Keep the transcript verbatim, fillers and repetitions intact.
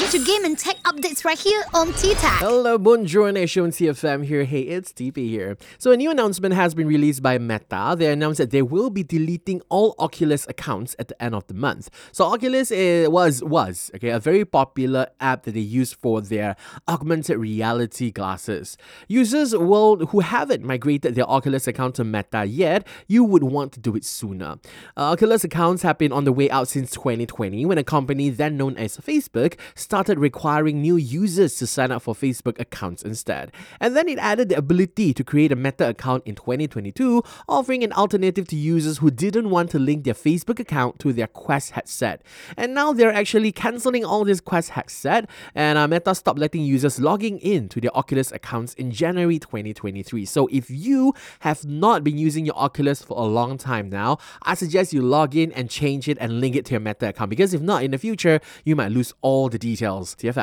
to game and tech updates right here on T-Tech. Hello, bonjour, nation T F M here. Hey, it's T P here. So a new announcement has been released by Meta. They announced that they will be deleting all Oculus accounts at the end of the month. So Oculus is, was, was, okay, a very popular app that they use for their augmented reality glasses. Users will, who haven't migrated their Oculus account to Meta yet, you would want to do it sooner. Uh, Oculus accounts have been on the way out since twenty twenty when a company then known as Facebook started requiring new users to sign up for Facebook accounts instead. And then it added the ability to create a Meta account in twenty twenty-two, offering an alternative to users who didn't want to link their Facebook account to their Quest headset. And now they're actually cancelling all this Quest headset, and uh, Meta stopped letting users logging in to their Oculus accounts in January twenty twenty-three. So if you have not been using your Oculus for a long time now, I suggest you log in and change it and link it to your Meta account, because if not, in the future, you might lose all the details. T F M.